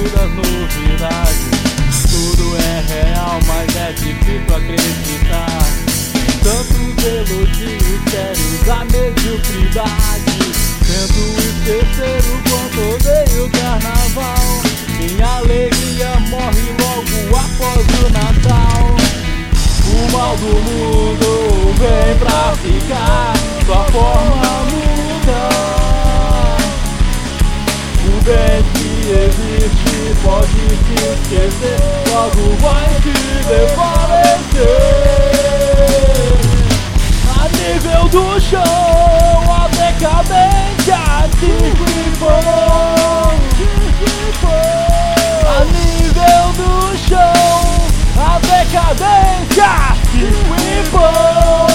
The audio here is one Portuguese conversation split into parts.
das novidades. Tudo é real, mas é difícil acreditar. Tantos elogios sérios, a mediocridade. Tento esquecer o quanto odeio o carnaval. Minha alegria morre logo após o Natal. O mal do mundo vem pra ficar, sua forma muda. O bem que existe pode se esquecer, logo vai se desvanecer. A nível do chão, a decadência se dissipou. A nível do chão, a decadência se dissipou.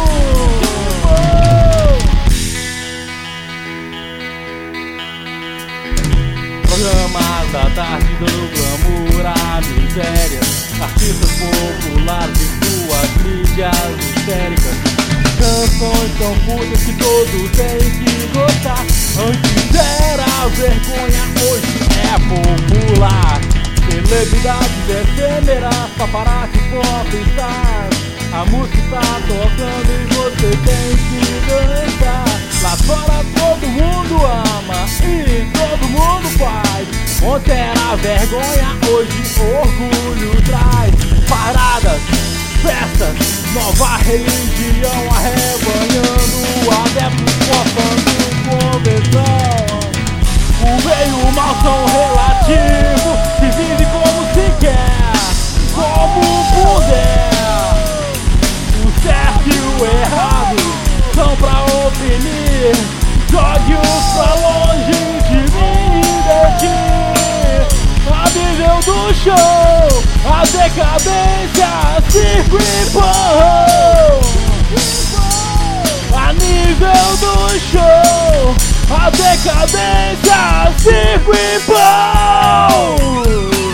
Programas da tarde do glamour à miséria, artistas populares em suas mídias histéricas. Canções tão putas que todos têm que gostar. Antes era vergonha, hoje é popular. Celebridades efêmeras, paparazzi, popstars. A música está tocando e você tem que dançar. Lá fora todo mundo ama e todo mundo faz. Ontem era vergonha, hoje orgulho traz. Paradas, festas, nova religião arrebanhando adeptos, formando convenção. O bem e o mal são relativos, se vive como se quer, como puder. O certo e o errado são pra oprimir. Jogue-os pra longe de mim e daqui. A nível do show, a decadência circo e pão. A nível do show, a decadência circo e pão.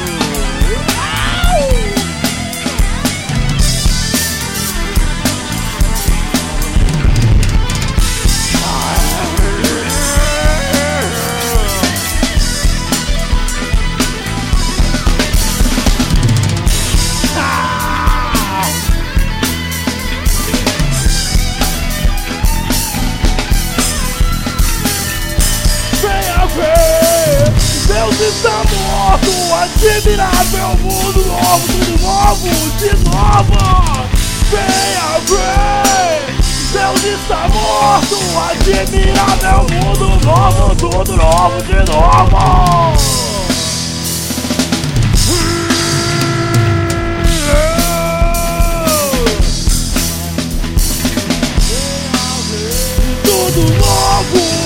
Deus está morto, admirável mundo novo, tudo novo, de novo. Venha ver, Deus está morto, admirável mundo novo, tudo novo, de novo. Tudo novo.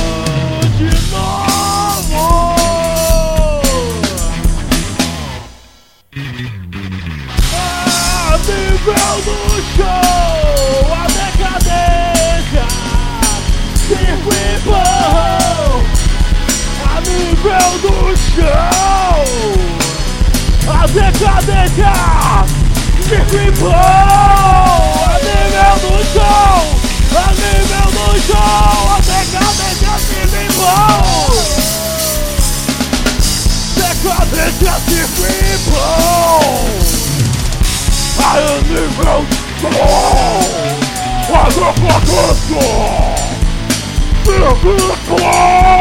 A nível do show, a decadência circo e pão. A nível do show, a decadência circo e pão. A nível do show, a nível do show, a decadência circo e pão. Decadência circo e pão. A nível do show, a decadência circo e pão.